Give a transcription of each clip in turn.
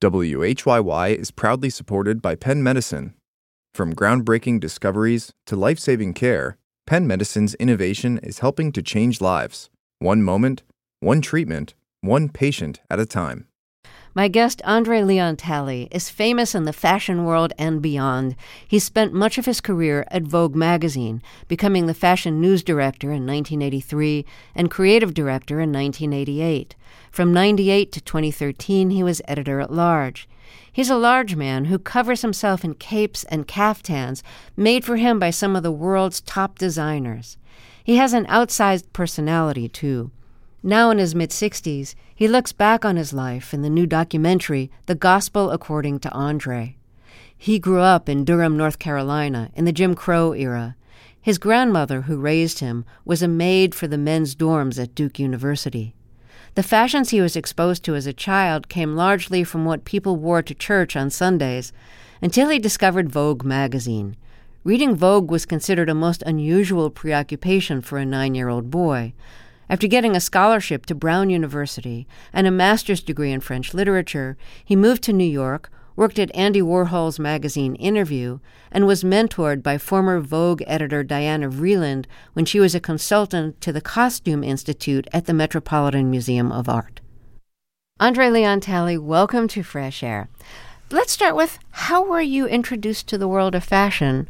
WHYY is proudly supported by Penn Medicine. From groundbreaking discoveries to life-saving care, Penn Medicine's innovation is helping to change lives. One moment, one treatment, one patient at a time. My guest, Andre Leon Talley, is famous in the fashion world and beyond. He spent much of his career at Vogue magazine, becoming the fashion news director in 1983 and creative director in 1988. From 98 to 2013, he was editor-at-large. He's a large man who covers himself in capes and caftans made for him by some of the world's top designers. He has an outsized personality, too. Now in his mid-60s, he looks back on his life in the new documentary, The Gospel According to Andre. He grew up in Durham, North Carolina, in the Jim Crow era. His grandmother, who raised him, was a maid for the men's dorms at Duke University. The fashions he was exposed to as a child came largely from what people wore to church on Sundays, until he discovered Vogue magazine. Reading Vogue was considered a most unusual preoccupation for a 9-year-old boy. After getting a scholarship to Brown University and a master's degree in French literature, he moved to New York, worked at Andy Warhol's magazine Interview, and was mentored by former Vogue editor Diana Vreeland when she was a consultant to the Costume Institute at the Metropolitan Museum of Art. Andre Leon Talley, welcome to Fresh Air. Let's start with, how were you introduced to the world of fashion?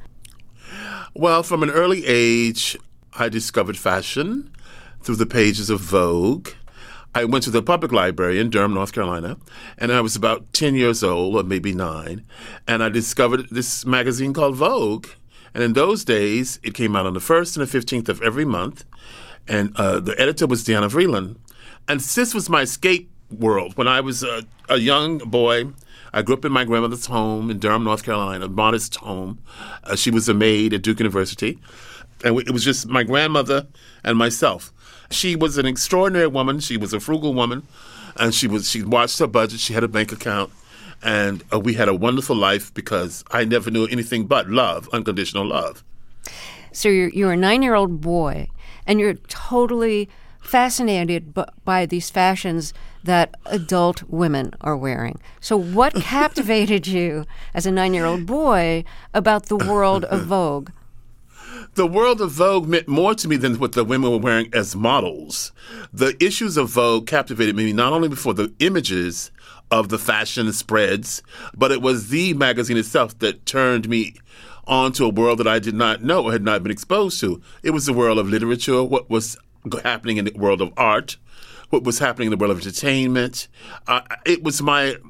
Well, from an early age, I discovered fashion through the pages of Vogue. I went to the public library in Durham, North Carolina, and I was about 10 years old, or maybe 9, and I discovered this magazine called Vogue. And in those days, it came out on the 1st and the 15th of every month, and the editor was Diana Vreeland. And this was my escape world. When I was a young boy, I grew up in my grandmother's home in Durham, North Carolina, a modest home. She was a maid at Duke University, and it was just my grandmother and myself. She was an extraordinary woman. She was a frugal woman, and she watched her budget. She had a bank account, and we had a wonderful life because I never knew anything but love, unconditional love. So you're a 9-year-old boy, and you're totally fascinated by these fashions that adult women are wearing. So what captivated you as a 9-year-old boy about the world of Vogue? The world of Vogue meant more to me than what the women were wearing as models. The issues of Vogue captivated me not only for the images of the fashion spreads, but it was the magazine itself that turned me onto a world that I did not know or had not been exposed to. It was the world of literature, what was happening in the world of art, what was happening in the world of entertainment. It was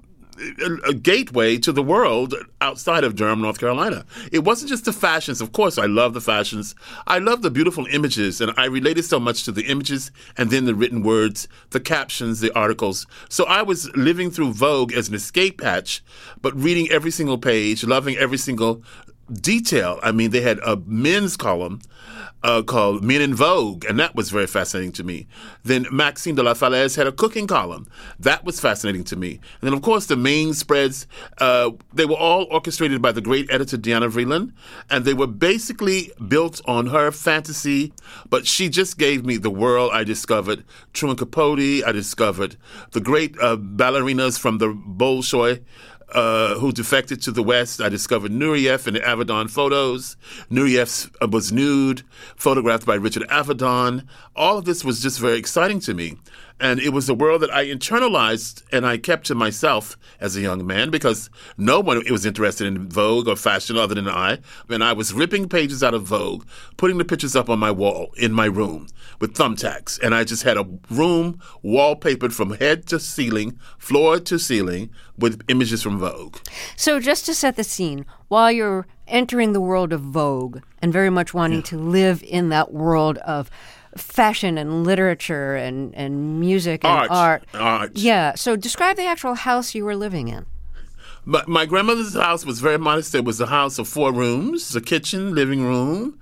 a gateway to the world outside of Durham, North Carolina. It wasn't just the fashions. Of course, I love the fashions. I love the beautiful images, and I related so much to the images and then the written words, the captions, the articles. So I was living through Vogue as an escape hatch, but reading every single page, loving every single detail. I mean, they had a men's column called Men in Vogue, and that was very fascinating to me. Then Maxime de la Falaise had a cooking column. That was fascinating to me. And then, of course, the main spreads, they were all orchestrated by the great editor Diana Vreeland, and they were basically built on her fantasy, but she just gave me the world. I discovered Truman Capote. I discovered the great ballerinas from the Bolshoi, who defected to the West. I discovered Nureyev in the Avedon photos. Nureyev was nude, photographed by Richard Avedon. All of this was just very exciting to me. And it was a world that I internalized and I kept to myself as a young man because no one was interested in Vogue or fashion other than I. And I was ripping pages out of Vogue, putting the pictures up on my wall in my room with thumbtacks. And I just had a room wallpapered from head to ceiling, floor to ceiling, with images from Vogue. So just to set the scene, while you're entering the world of Vogue and very much wanting to live in that world of fashion and literature and music and art. Yeah. So describe the actual house you were living in. But my grandmother's house was very modest. It was a house of 4 rooms, a kitchen, living room,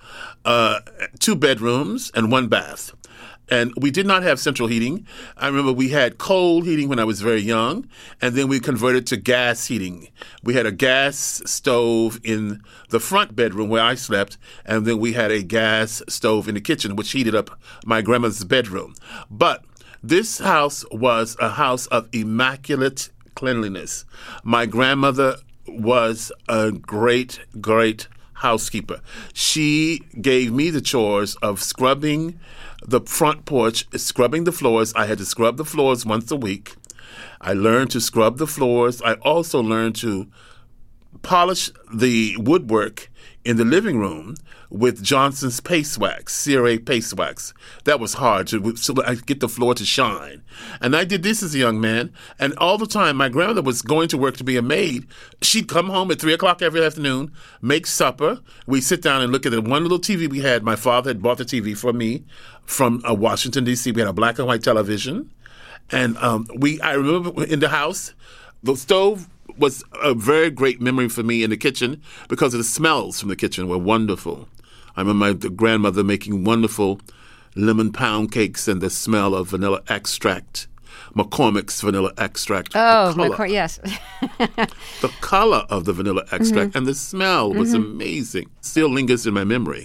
2 bedrooms, and 1 bath. And we did not have central heating. I remember we had coal heating when I was very young, and then we converted to gas heating. We had a gas stove in the front bedroom where I slept, and then we had a gas stove in the kitchen, which heated up my grandmother's bedroom. But this house was a house of immaculate cleanliness. My grandmother was a great, great housekeeper. She gave me the chores of scrubbing the front porch, scrubbing the floors. I had to scrub the floors once a week. I learned to scrub the floors. I also learned to polish the woodwork in the living room with Johnson's paste wax, CRA paste wax. That was hard so I could get the floor to shine. And I did this as a young man. And all the time, my grandmother was going to work to be a maid. She'd come home at 3 o'clock every afternoon, make supper. We'd sit down and look at the one little TV we had. My father had bought the TV for me from Washington, D.C. We had a black and white television. And I remember in the house, the stove was a very great memory for me in the kitchen because of the smells from the kitchen were wonderful. I remember my grandmother making wonderful lemon pound cakes and the smell of vanilla extract, McCormick's vanilla extract. Oh, yes. The color of the vanilla extract and the smell was amazing. Still lingers in my memory.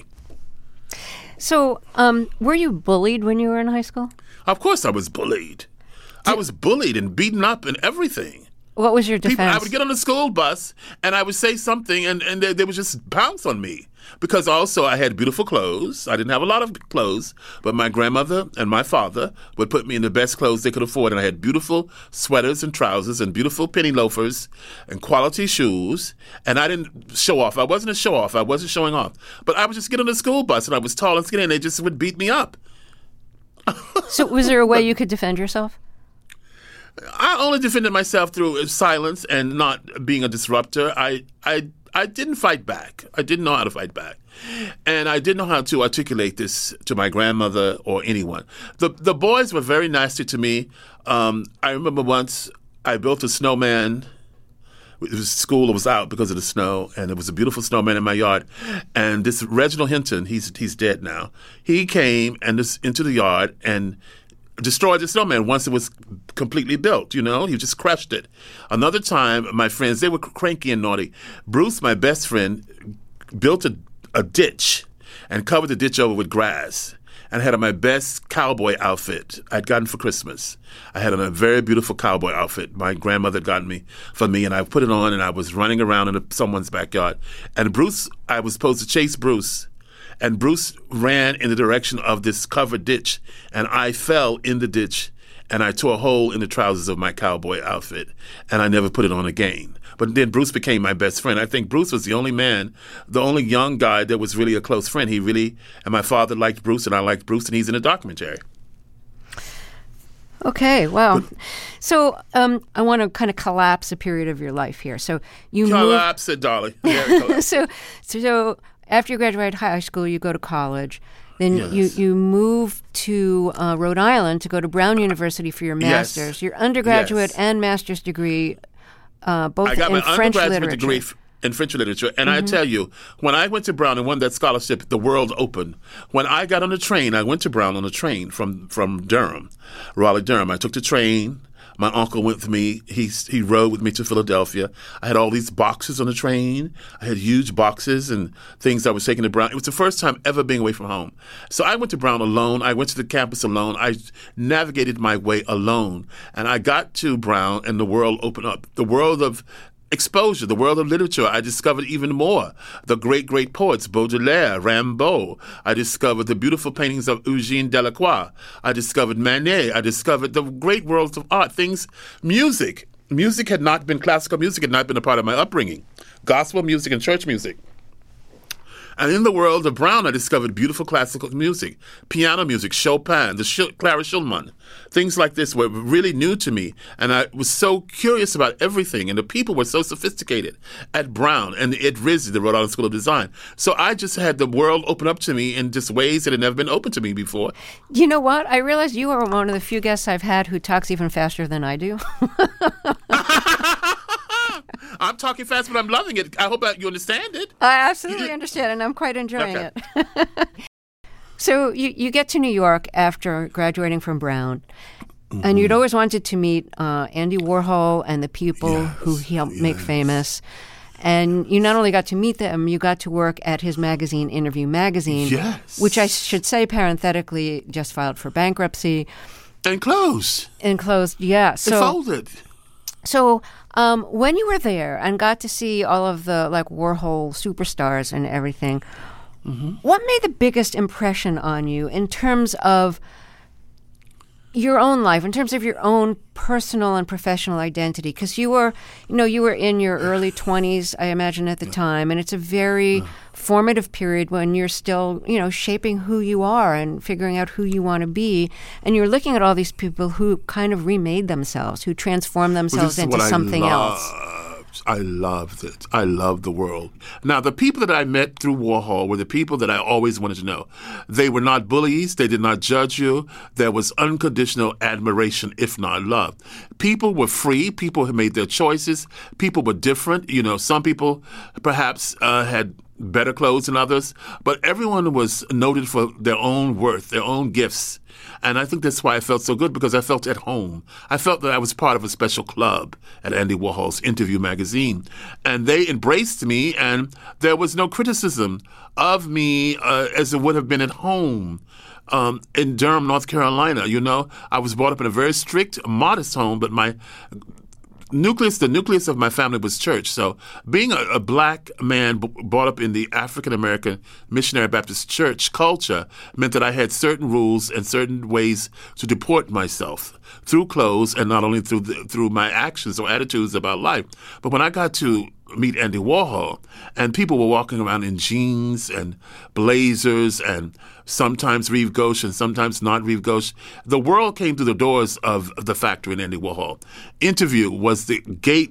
So, were you bullied when you were in high school? Of course I was bullied. I was bullied and beaten up and everything. What was your defense? I would get on the school bus and I would say something and they would just pounce on me. Because also I had beautiful clothes. I didn't have a lot of clothes, but my grandmother and my father would put me in the best clothes they could afford. And I had beautiful sweaters and trousers and beautiful penny loafers and quality shoes. And I didn't show off. I wasn't a show off. I wasn't showing off. But I would just get on the school bus and I was tall and skinny and they just would beat me up. So was there a way you could defend yourself? I only defended myself through silence and not being a disruptor. I didn't fight back. I didn't know how to fight back. And I didn't know how to articulate this to my grandmother or anyone. The boys were very nasty to me. I remember once I built a snowman. School was out because of the snow, and there was a beautiful snowman in my yard. And this Reginald Hinton, he's dead now, he came into the yard and destroyed the snowman once it was completely built, He just crushed it. Another time, my friends, they were cranky and naughty. Bruce, my best friend, built a ditch and covered the ditch over with grass and had on my best cowboy outfit I'd gotten for Christmas. I had on a very beautiful cowboy outfit my grandmother got me for me, and I put it on and I was running around in someone's backyard. And Bruce, I was supposed to chase Bruce. And Bruce ran in the direction of this covered ditch, and I fell in the ditch, and I tore a hole in the trousers of my cowboy outfit, and I never put it on again. But then Bruce became my best friend. I think Bruce was the only young guy that was really a close friend. And my father liked Bruce, and I liked Bruce, and he's in the documentary. Okay, wow. So I want to kind of collapse a period of your life here. So you collapse it, darling. Yeah, so after you graduate high school, you go to college. Then you move to Rhode Island to go to Brown University for your master's. Yes. Your undergraduate and master's degree, both I got in my French undergraduate literature. degree in French literature. And I tell you, when I went to Brown and won that scholarship, the world opened. When I got on the train, I went to Brown on a train from Durham, Raleigh-Durham. I took the train. My uncle went with me. He rode with me to Philadelphia. I had all these boxes on the train. I had huge boxes and things I was taking to Brown. It was the first time ever being away from home. So I went to Brown alone. I went to the campus alone. I navigated my way alone. And I got to Brown and the world opened up. The world of exposure, the world of literature, I discovered even more. The great, great poets, Baudelaire, Rimbaud. I discovered the beautiful paintings of Eugène Delacroix. I discovered Manet. I discovered the great worlds of art, music. Classical music had not been a part of my upbringing. Gospel music and church music. And in the world of Brown, I discovered beautiful classical music, piano music, Chopin, Clara Schumann. Things like this were really new to me, and I was so curious about everything, and the people were so sophisticated at Brown and at RISD, the Rhode Island School of Design. So I just had the world open up to me in just ways that had never been open to me before. You know what? I realized you are one of the few guests I've had who talks even faster than I do. I'm talking fast, but I'm loving it. I hope you understand it. I absolutely understand, and I'm quite enjoying it. So you get to New York after graduating from Brown, and you'd always wanted to meet Andy Warhol and the people who he helped make famous. And you not only got to meet them, you got to work at his magazine, Interview Magazine, which I should say parenthetically just filed for bankruptcy. And closed. Yeah. So, it folded. So when you were there and got to see all of the like Warhol superstars and everything, what made the biggest impression on you in terms of your own life, in terms of your own personal and professional identity? Because you were in your early 20s, I imagine, at the time, and it's a very formative period when you're still, shaping who you are and figuring out who you want to be. And you're looking at all these people who kind of remade themselves, who transformed themselves into something else. I loved it. I loved the world. Now, the people that I met through Warhol were the people that I always wanted to know. They were not bullies. They did not judge you. There was unconditional admiration, if not love. People were free. People had made their choices. People were different. Some people perhaps had better clothes than others, but everyone was noted for their own worth, their own gifts. And I think that's why I felt so good, because I felt at home. I felt that I was part of a special club at Andy Warhol's Interview magazine. And they embraced me, and there was no criticism of me as it would have been at home. In Durham, North Carolina, I was brought up in a very strict, modest home, but the nucleus of my family was church. So being a black man brought up in the African American Missionary Baptist Church culture meant that I had certain rules and certain ways to deport myself through clothes, and not only through my actions or attitudes about life. But when I got to meet Andy Warhol, and people were walking around in jeans and blazers and sometimes Rive Gauche and sometimes not Rive Gauche, the world came through the doors of the factory in Andy Warhol. Interview was the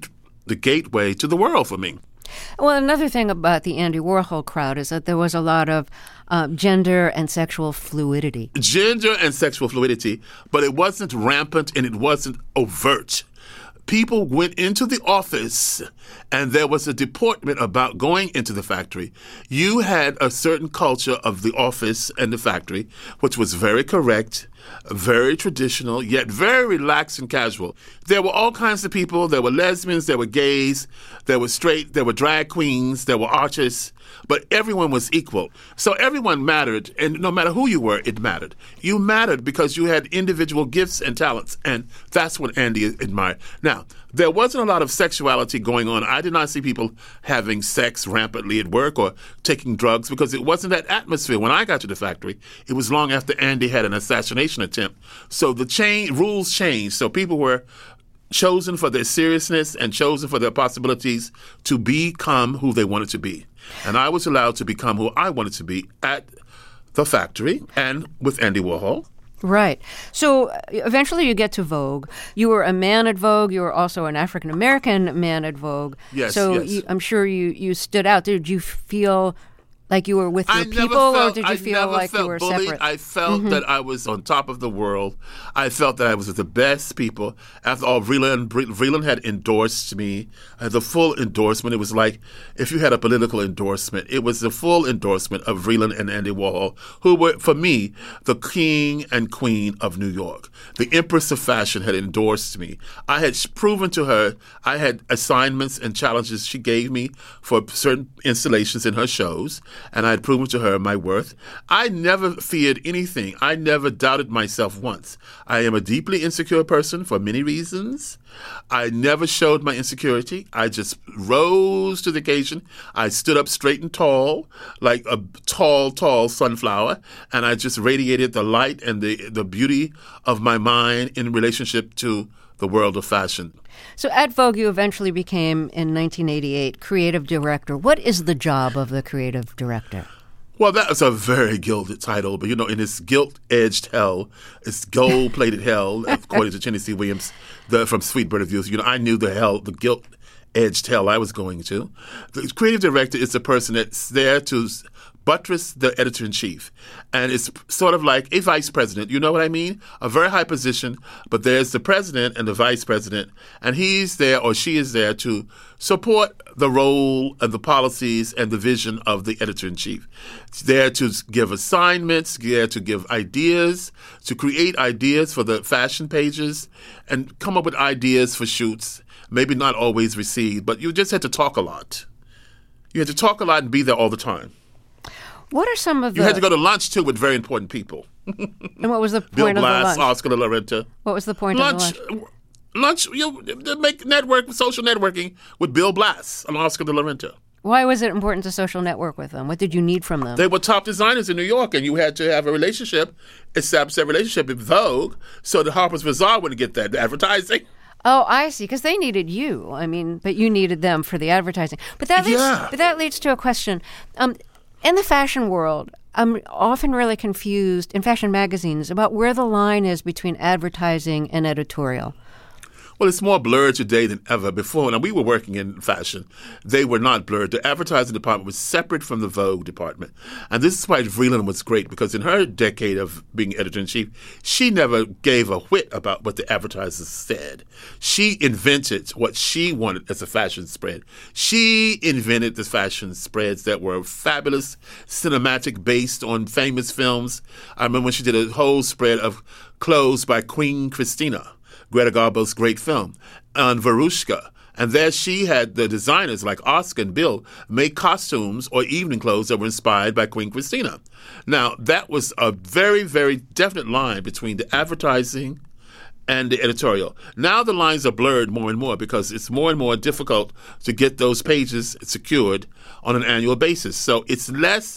gateway to the world for me. Well, another thing about the Andy Warhol crowd is that there was a lot of gender and sexual fluidity. Gender and sexual fluidity, but it wasn't rampant and it wasn't overt. People went into the office, and there was a deportment about going into the factory. You had a certain culture of the office and the factory, which was very correct, very traditional, yet very relaxed and casual. There were all kinds of people. There were lesbians, there were gays, there were straight, there were drag queens, there were artists, but everyone was equal. So everyone mattered, and no matter who you were, it mattered. You mattered because you had individual gifts and talents, and that's what Andy admired. Now, there wasn't a lot of sexuality going on. I did not see people having sex rampantly at work or taking drugs, because it wasn't that atmosphere. When I got to the factory, it was long after Andy had an assassination attempt. So the rules changed. So people were chosen for their seriousness and chosen for their possibilities to become who they wanted to be. And I was allowed to become who I wanted to be at the factory and with Andy Warhol. Right. So eventually you get to Vogue. You were a man at Vogue. You were also an African-American man at Vogue. Yes, so yes. I'm sure you stood out. Did you feel like you were with your people, or did you feel like you were bullied. separate? I felt that I was on top of the world. I felt that I was with the best people. After all, Vreeland had endorsed me, the full endorsement. It was like if you had a political endorsement, it was the full endorsement of Vreeland and Andy Warhol, who were, for me, the king and queen of New York. The Empress of Fashion had endorsed me. I had proven to her, I had assignments and challenges she gave me for certain installations in her shows, and I had proven to her my worth. I never feared anything. I never doubted myself once. I am a deeply insecure person for many reasons. I never showed my insecurity. I just rose to the occasion. I stood up straight and tall, like a tall sunflower, and I just radiated the light and the beauty of my mind in relationship to the world of fashion. So at Vogue, you eventually became, in 1988, creative director. What is the job of the creative director? Well, that was a very gilded title, but in this gilt-edged hell, it's gold-plated hell, according to Tennessee Williams from Sweetbird Reviews. I knew the gilt-edged hell I was going to. The creative director is the person that's there to buttress the editor-in-chief. And it's sort of like a vice president, you know what I mean? A very high position, but there's the president and the vice president, and he's there or she is there to support the role and the policies and the vision of the editor-in-chief. It's there to give assignments, there to give ideas, to create ideas for the fashion pages, and come up with ideas for shoots, maybe not always received, but you just had to talk a lot. You had to talk a lot and be there all the time. What are some of the... You had to go to lunch, too, with very important people. And what was the point Bill of the Blass, lunch? Oscar de la Renta. What was the point of the lunch? Lunch, to make social networking with Bill Blass and Oscar de la Renta. Why was it important to social network with them? What did you need from them? They were top designers in New York, and you had to have establish that relationship with Vogue, so the Harper's Bazaar wouldn't get that advertising. Oh, I see. Because they needed you. I mean, but you needed them for the advertising. But that leads to a question. In the fashion world, I'm often really confused in fashion magazines about where the line is between advertising and editorial. Well, it's more blurred today than ever before. Now, we were working in fashion. They were not blurred. The advertising department was separate from the Vogue department. And this is why Vreeland was great, because in her decade of being editor-in-chief, she never gave a whit about what the advertisers said. She invented what she wanted as a fashion spread. She invented the fashion spreads that were fabulous, cinematic, based on famous films. I remember when she did a whole spread of clothes by Queen Christina, Greta Garbo's great film, on Verushka. And there she had the designers like Oscar and Bill make costumes or evening clothes that were inspired by Queen Christina. Now, that was a very, very definite line between the advertising and the editorial. Now the lines are blurred more and more because it's more and more difficult to get those pages secured on an annual basis. So it's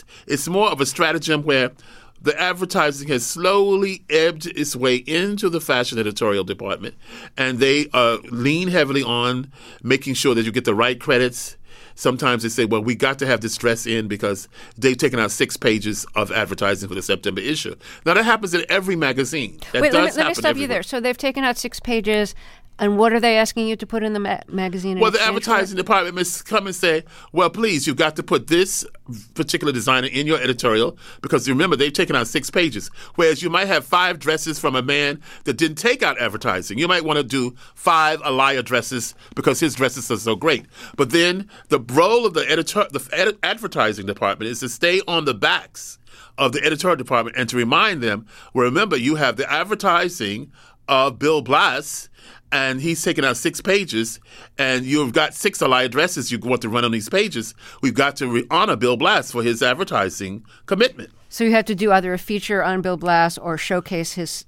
more of a stratagem where the advertising has slowly ebbed its way into the fashion editorial department, and they lean heavily on making sure that you get the right credits. Sometimes they say, well, we got to have this dress in because they've taken out 6 pages of advertising for the September issue. Now, that happens in every magazine. Let me stop you there. So they've taken out 6 pages. And what are they asking you to put in the magazine? Well, the advertising department must come and say, well, please, you've got to put this particular designer in your editorial because remember, they've taken out 6 pages, whereas you might have 5 dresses from a man that didn't take out advertising. You might want to do 5 Alaya dresses because his dresses are so great. But then the role of the advertising department is to stay on the backs of the editorial department and to remind them, well, remember, you have the advertising of Bill Blass, and he's taken out 6 pages, and you've got 6 Alaya dresses you want to run on these pages. We've got to honor Bill Blass for his advertising commitment. So you have to do either a feature on Bill Blass or showcase his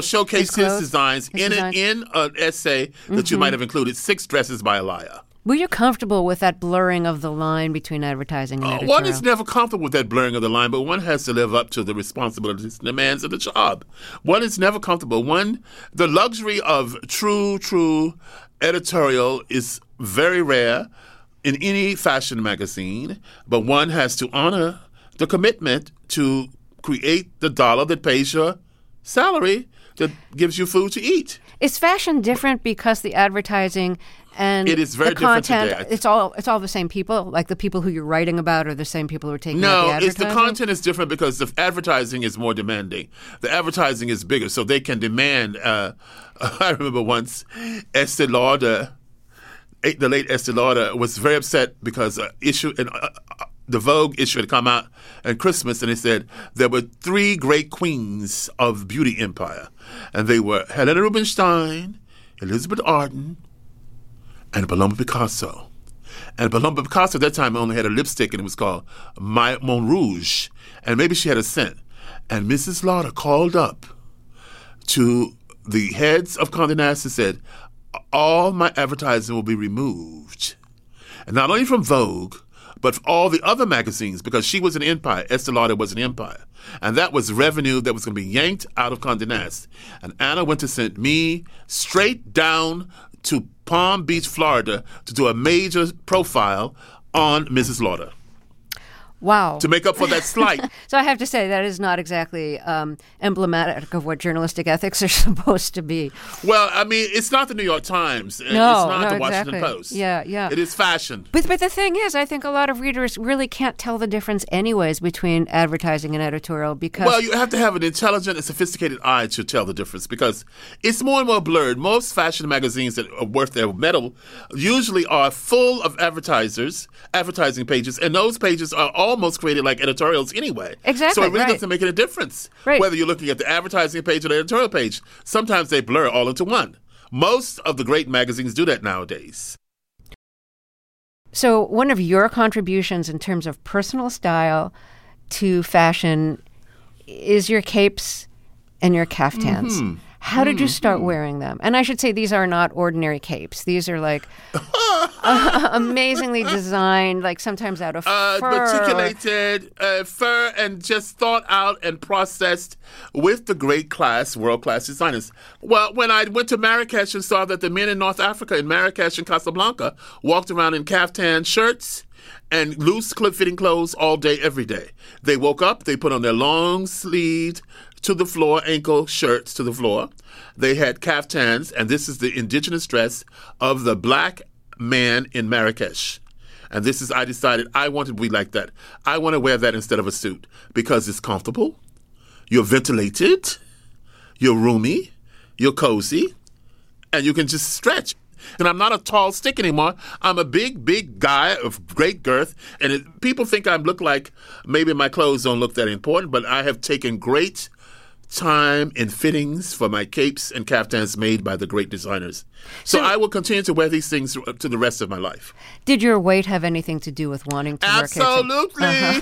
designs in an essay that you might have included 6 dresses by Alaya. Were you comfortable with that blurring of the line between advertising and editorial? One is never comfortable with that blurring of the line, but one has to live up to the responsibilities and demands of the job. One is never comfortable. The luxury of true editorial is very rare in any fashion magazine, but one has to honor the commitment to create the dollar that pays your salary, that gives you food to eat. Is fashion different because the advertising and it is very the content, different today. It's all the same people? Like the people who you're writing about are the same people who are taking out the advertising? No, the content is different because the advertising is more demanding. The advertising is bigger, so they can demand. I remember once Estee Lauder, the late Estee Lauder, was very upset because the Vogue issue had come out at Christmas, and it said there were 3 great queens of beauty empire, and they were Helena Rubinstein, Elizabeth Arden, and Paloma Picasso. And Paloma Picasso at that time only had a lipstick, and it was called Mon Rouge, and maybe she had a scent. And Mrs. Lauder called up to the heads of Condé Nast and said, all my advertising will be removed. And not only from Vogue, but all the other magazines, because she was an empire. Estee Lauder was an empire. And that was revenue that was going to be yanked out of Condé Nast. And Anna Wintour sent me straight down to Palm Beach, Florida, to do a major profile on Mrs. Lauder. Wow. To make up for that slight. So I have to say that is not exactly emblematic of what journalistic ethics are supposed to be. Well, I mean, it's not the New York Times. And it's not the Washington Post. Yeah. It is fashion. But the thing is, I think a lot of readers really can't tell the difference anyways between advertising and editorial because... Well, you have to have an intelligent and sophisticated eye to tell the difference because it's more and more blurred. Most fashion magazines that are worth their metal usually are full of advertising pages, and those pages are almost created like editorials anyway. Exactly. So it really doesn't make any difference whether you're looking at the advertising page or the editorial page. Sometimes they blur all into one. Most of the great magazines do that nowadays. So one of your contributions in terms of personal style to fashion is your capes and your caftans. Mm-hmm. How did you start wearing them? And I should say these are not ordinary capes. These are like amazingly designed, like sometimes out of fur. Articulated fur and just thought out and processed with the world-class designers. Well, when I went to Marrakesh and saw that the men in North Africa, in Marrakesh and Casablanca, walked around in caftan shirts and loose clip-fitting clothes all day, every day. They woke up, they put on their long-sleeved to the floor, ankle shirts to the floor. They had caftans, and this is the indigenous dress of the black man in Marrakesh. And I decided I want to be like that. I want to wear that instead of a suit because it's comfortable, you're ventilated, you're roomy, you're cozy, and you can just stretch. And I'm not a tall stick anymore. I'm a big guy of great girth. And people think I look like maybe my clothes don't look that important, but I have taken great time in fittings for my capes and caftans made by the great designers. So I will continue to wear these things to the rest of my life. Did your weight have anything to do with wanting to wear capes? Absolutely.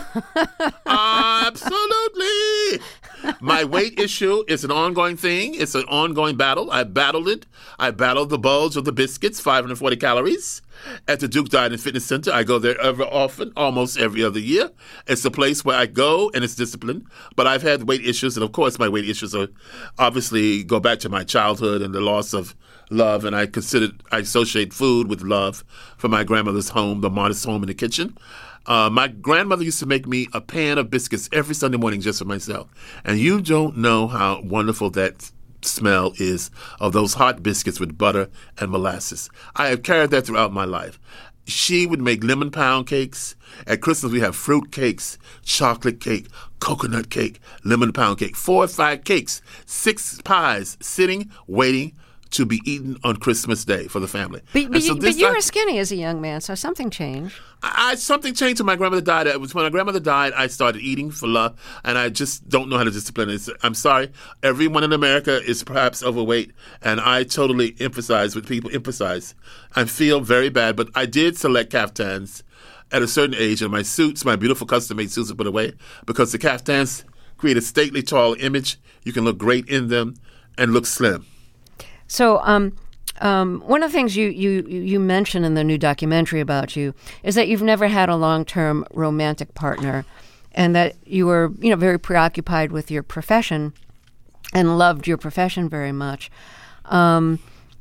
Absolutely. My weight issue is an ongoing thing. It's an ongoing battle. I battled it. I battled the bulge of the biscuits, 540 calories, at the Duke Diet and Fitness Center. I go there ever often, almost every other year. It's a place where I go, and it's disciplined. But I've had weight issues, and of course my weight issues are obviously go back to my childhood and the loss of love, and I associate food with love from my grandmother's home, the modest home in the kitchen. My grandmother used to make me a pan of biscuits every Sunday morning just for myself. And you don't know how wonderful that smell is of those hot biscuits with butter and molasses. I have carried that throughout my life. She would make lemon pound cakes. At Christmas, we have fruit cakes, chocolate cake, coconut cake, lemon pound cake, 4 or 5 cakes, 6 pies sitting, waiting to be eaten on Christmas Day for the family. But you were skinny as a young man, so something changed. Something changed when my grandmother died. It was when my grandmother died, I started eating for love, and I just don't know how to discipline it. I'm sorry. Everyone in America is perhaps overweight, and I totally emphasize with people emphasize. I feel very bad, but I did select caftans at a certain age, and my suits, my beautiful custom-made suits, are put away because the caftans create a stately, tall image. You can look great in them and look slim. So one of the things you mention in the new documentary about you is that you've never had a long-term romantic partner, and that you were very preoccupied with your profession and loved your profession very much. Have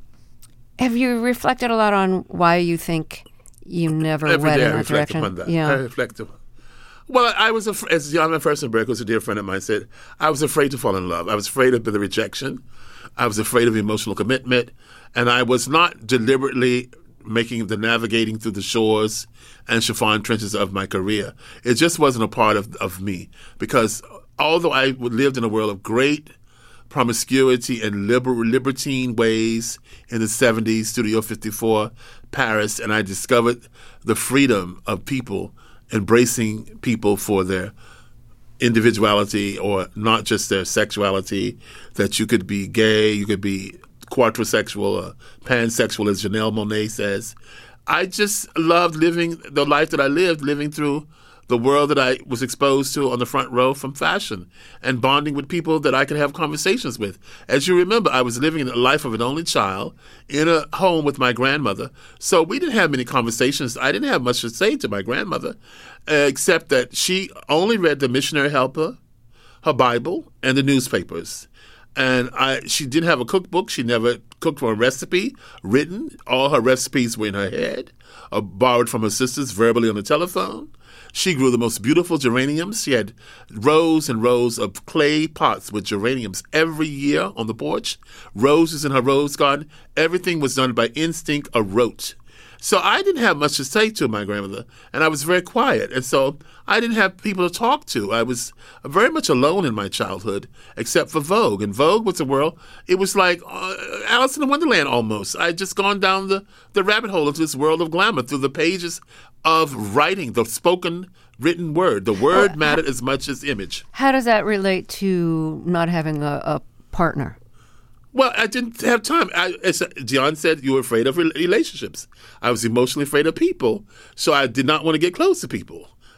you reflected a lot on why you think you never went in that direction? Upon that. Yeah, I reflect. Well, I was as John Furstenberg, who's a dear friend of mine, said, I was afraid to fall in love. I was afraid of the rejection. I was afraid of emotional commitment, and I was not deliberately making the navigating through the shores and chiffon trenches of my career. It just wasn't a part of me, because although I lived in a world of great promiscuity and libertine ways in the 70s, Studio 54, Paris, and I discovered the freedom of people embracing people for their individuality or not just their sexuality, that you could be gay, you could be quadrisexual or pansexual, as Janelle Monáe says. I just loved living the life that I lived, living through the world that I was exposed to on the front row from fashion and bonding with people that I could have conversations with. As you remember, I was living the life of an only child in a home with my grandmother. So we didn't have many conversations. I didn't have much to say to my grandmother, except that she only read the Missionary Helper, her Bible, and the newspapers. And she didn't have a cookbook. She never cooked for a recipe written. All her recipes were in her head, or borrowed from her sisters verbally on the telephone. She grew the most beautiful geraniums. She had rows and rows of clay pots with geraniums every year on the porch, roses in her rose garden. Everything was done by instinct or rote. So I didn't have much to say to my grandmother, and I was very quiet. And so I didn't have people to talk to. I was very much alone in my childhood, except for Vogue. And Vogue was a world, it was like Alice in Wonderland almost. I had just gone down the rabbit hole of this world of glamour through the pages of writing, the spoken, written word. The word mattered as much as image. How does that relate to not having a partner? Well, I didn't have time. As John said, you were afraid of relationships. I was emotionally afraid of people, so I did not want to get close to people.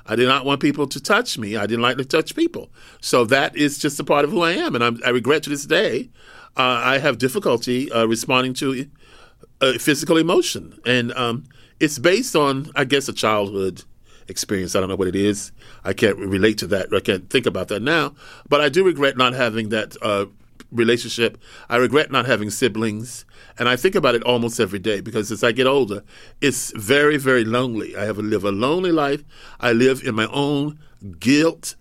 I did not want people to touch me. I didn't like to touch people. So that is just a part of who I am. And I regret to this day, I have difficulty responding to physical emotion. And it's based on, I guess, a childhood experience. I don't know what it is. I can't relate to that. I can't think about that now. But I do regret not having that relationship. I regret not having siblings. And I think about it almost every day because as I get older, it's very, very lonely. I live a lonely life. I live in my own guilt,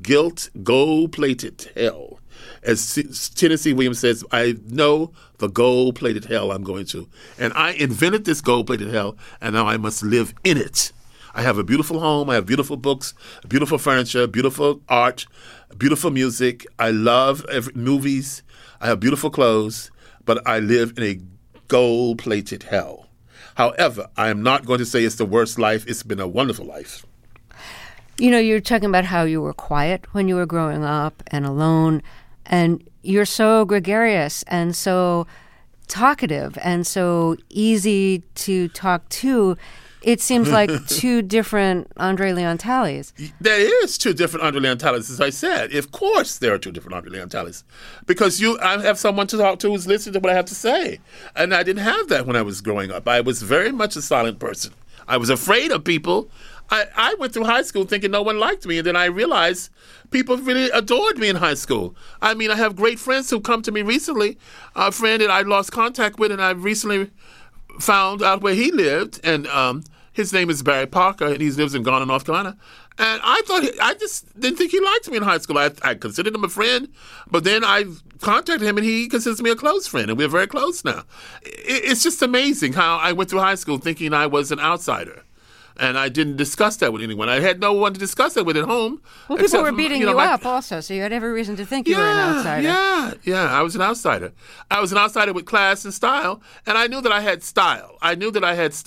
gold-plated hell. As Tennessee Williams says, I know the gold-plated hell I'm going to. And I invented this gold-plated hell, and now I must live in it. I have a beautiful home. I have beautiful books, beautiful furniture, beautiful art, beautiful music. I love movies. I have beautiful clothes, but I live in a gold-plated hell. However, I am not going to say it's the worst life. It's been a wonderful life. You know, you're talking about how you were quiet when you were growing up and alone, and you're so gregarious and so talkative and so easy to talk to. It seems like two different Andre Leon Talley's. There is two different Andre Leon Talley's, as I said. Of course there are two different Andre Leon Talley's. Because I have someone to talk to who's listening to what I have to say. And I didn't have that when I was growing up. I was very much a silent person. I was afraid of people. I went through high school thinking no one liked me, and then I realized people really adored me in high school. I mean, I have great friends who come to me recently, a friend that I lost contact with, and I recently found out where he lived, and his name is Barry Parker, and he lives in Garner, North Carolina. And I just didn't think he liked me in high school. I considered him a friend, but then I contacted him, and he considers me a close friend, and we're very close now. It's just amazing how I went through high school thinking I was an outsider. And I didn't discuss that with anyone. I had no one to discuss that with at home. Well, people were beating you up also, so you had every reason to think you were an outsider. Yeah, I was an outsider. I was an outsider with class and style, and I knew that I had style. I knew that I had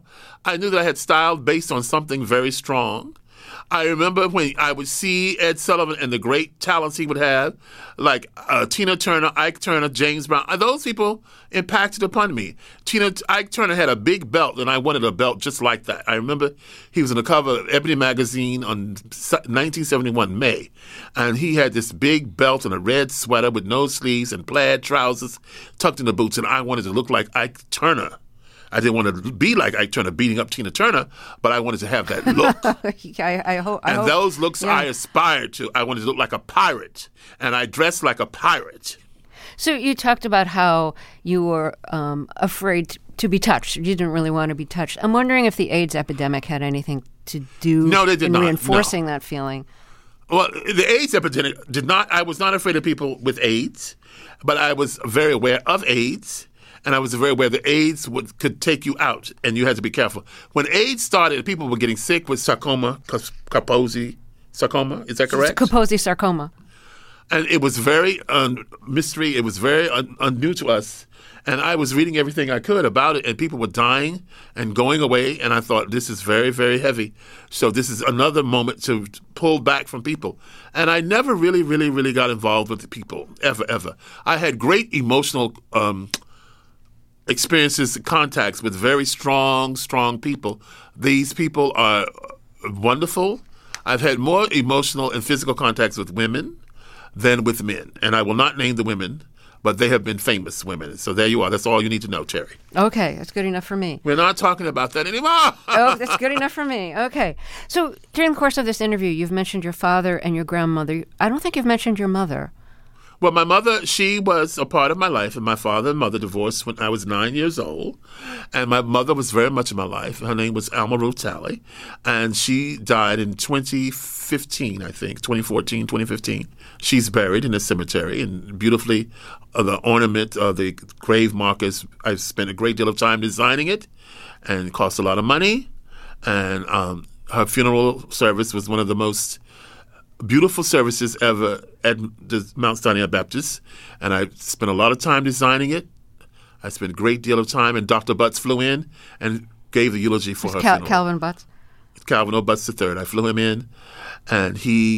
style based on something very strong. I remember when I would see Ed Sullivan and the great talents he would have, like Tina Turner, Ike Turner, James Brown. Those people impacted upon me. Ike Turner had a big belt, and I wanted a belt just like that. I remember he was on the cover of Ebony magazine on 1971, May, and he had this big belt and a red sweater with no sleeves and plaid trousers tucked in the boots, and I wanted to look like Ike Turner. I didn't want to be like Ike Turner beating up Tina Turner, but I wanted to have that look. I hope. Those looks I aspired to. I wanted to look like a pirate, and I dressed like a pirate. So you talked about how you were afraid to be touched. You didn't really want to be touched. I'm wondering if the AIDS epidemic had anything to do in reinforcing that feeling. Well, the AIDS epidemic did not. I was not afraid of people with AIDS, but I was very aware of AIDS. And I was very aware that AIDS could take you out, and you had to be careful. When AIDS started, people were getting sick with sarcoma, Kaposi sarcoma. Is that correct? Kaposi sarcoma. And it was very mystery. It was very new to us. And I was reading everything I could about it, and people were dying and going away. And I thought, this is very, very heavy. So this is another moment to pull back from people. And I never really, really, really got involved with the people, ever. I had great emotional experiences, contacts with very strong people. These people are wonderful. I've had more emotional and physical contacts with women than with men. And I will not name the women, but they have been famous women. So there you are. That's all you need to know, Terry. Okay, that's good enough for me. We're not talking about that anymore. Oh, that's good enough for me. Okay. So during the course of this interview, you've mentioned your father and your grandmother. I don't think you've mentioned your mother. Well, my mother, she was a part of my life, and my father and mother divorced when I was 9 years old. And my mother was very much in my life. Her name was Alma Ruth Talley, and she died in 2015, I think, 2014, 2015. She's buried in a cemetery, and beautifully, the ornament of the grave markers, I've spent a great deal of time designing it, and it cost a lot of money. And her funeral service was one of the most beautiful services ever at the Mount Sinai Baptist, and I spent a lot of time designing it. I spent a great deal of time, and Dr. Butts flew in and gave the eulogy for her funeral. Calvin Butts? Calvin O. Butts III. I flew him in, and he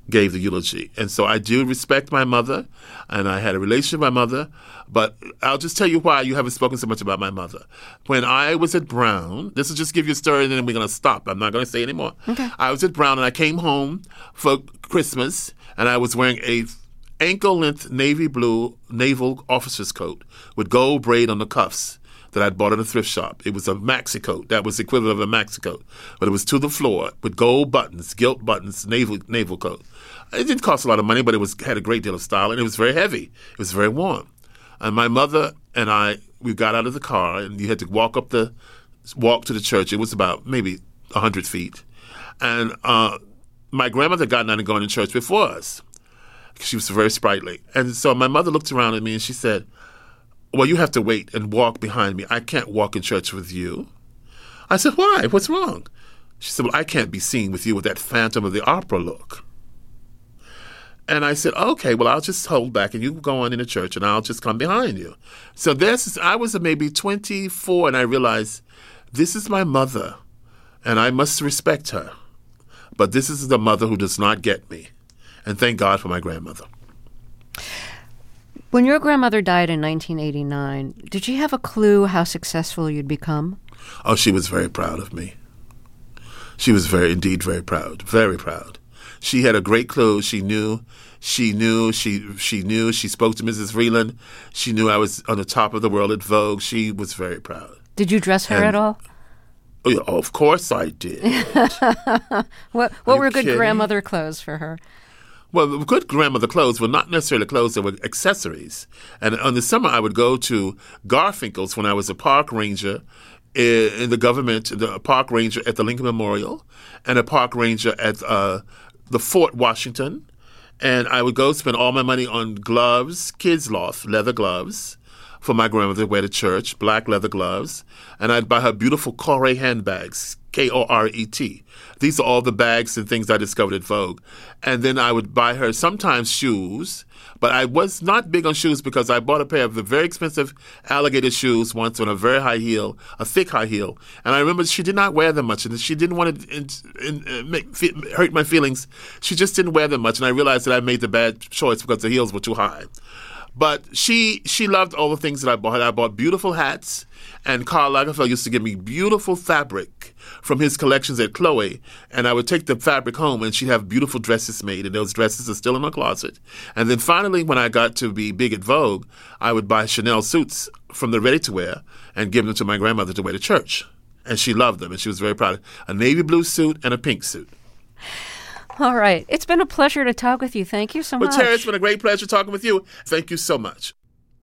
gave the eulogy. And so I do respect my mother, and I had a relationship with my mother, but I'll just tell you why you haven't spoken so much about my mother. When I was at Brown, this will just give you a story and then we're going to stop. I'm not going to say anymore. Okay. I was at Brown and I came home for Christmas and I was wearing a ankle-length navy blue naval officer's coat with gold braid on the cuffs that I'd bought at a thrift shop. It was a maxi coat. That was the equivalent of a maxi coat. But it was to the floor with gold buttons, gilt buttons, naval coat. It didn't cost a lot of money, but it had a great deal of style, and it was very heavy. It was very warm. And my mother and I, we got out of the car, and you had to walk to the church. It was about maybe 100 feet. And my grandmother had gotten out and gone to church before us. She was very sprightly. And so my mother looked around at me, and she said, well, you have to wait and walk behind me. I can't walk in church with you. I said, why? What's wrong? She said, well, I can't be seen with you with that Phantom of the Opera look. And I said, okay, well, I'll just hold back and you go on in the church and I'll just come behind you. So I was maybe 24 and I realized this is my mother and I must respect her. But this is the mother who does not get me. And thank God for my grandmother. When your grandmother died in 1989, did she have a clue how successful you'd become? Oh, she was very proud of me. She was indeed very proud, very proud. She had a great clue. She knew. She spoke to Mrs. Vreeland. She knew I was on the top of the world at Vogue. She was very proud. Did you dress her at all? Oh, yeah, of course I did. What were good grandmother clothes for her? Well, good grandmother clothes were not necessarily clothes, they were accessories. And in the summer, I would go to Garfinkel's when I was a park ranger in the government, the park ranger at the Lincoln Memorial, and a park ranger at the Fort Washington. And I would go spend all my money on gloves, Kids Loft, leather gloves, for my grandmother to wear to church, black leather gloves. And I'd buy her beautiful Corée handbags, K-O-R-E-T. These are all the bags and things I discovered at Vogue. And then I would buy her sometimes shoes, but I was not big on shoes because I bought a pair of the very expensive alligator shoes once on a very high heel, a thick high heel. And I remember she did not wear them much, and she didn't want to hurt my feelings. She just didn't wear them much, and I realized that I made the bad choice because the heels were too high. But she loved all the things that I bought. I bought beautiful hats, and Karl Lagerfeld used to give me beautiful fabric from his collections at Chloe, and I would take the fabric home, and she'd have beautiful dresses made, and those dresses are still in my closet. And then finally, when I got to be big at Vogue, I would buy Chanel suits from the ready-to-wear and give them to my grandmother to wear to church. And she loved them, and she was very proud. A navy blue suit and a pink suit. All right. It's been a pleasure to talk with you. Thank you so much. Well, Terry, it's been a great pleasure talking with you. Thank you so much.